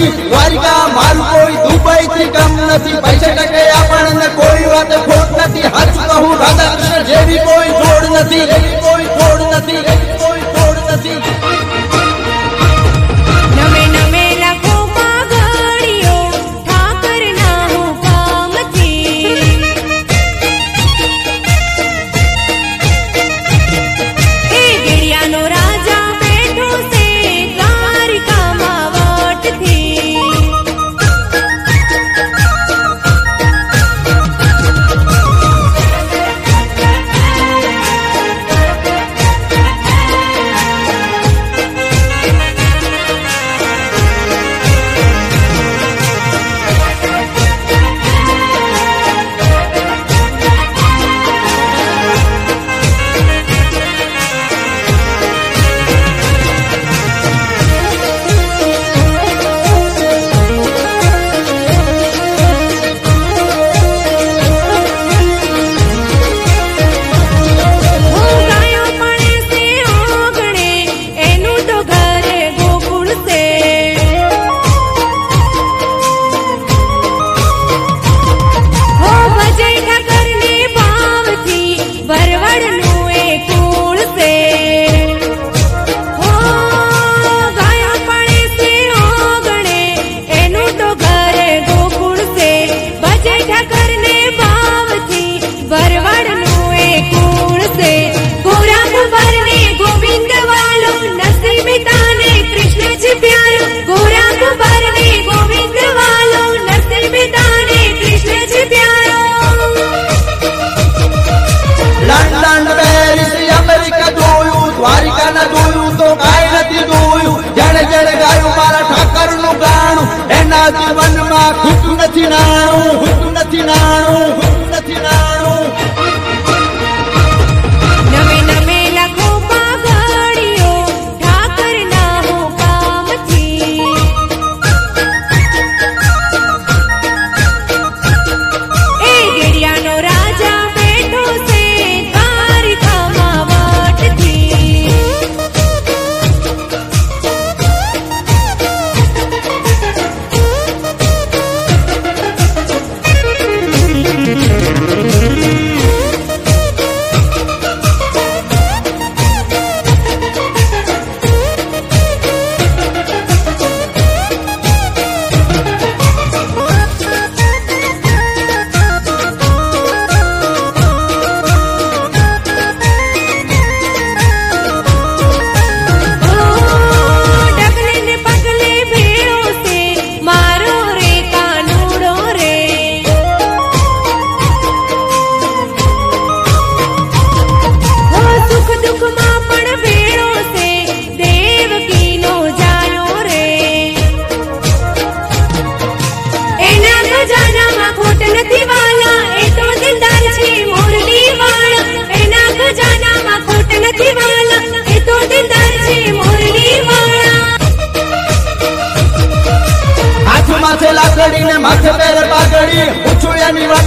નથી, દ્વારિકા મારું કોઈ દુબઈ થી કમ નથી, પૈસા ટકે આપણને કોઈ વાત ખોટ નથી, હાચું કહું રાધા કૃષ્ણ જેવી કોઈ જોડ નથી, એવી કોઈ જોડ નથી, એવી કોઈ જોડ નથી. નમે નમે લાખો પાઘડીઓ ઠાકરના હુકમથી, એ ગેડિયાનો રાજા બેઠો છે દ્વારિકામાં વટથી. જીવનમાં ખુદ નથી નાણું, ખુદ નથી નાણું, ખુદ નથી નાણું. નમે નમે લાખો પાઘડીઓ ઠાકરના હુકમથી, એ ગેડિયાનો રાજા બેઠો છે દ્વારિકામાં વટથી. માથે લાકડી ને માથે પેર પાઘડી, પૂછું એની વાત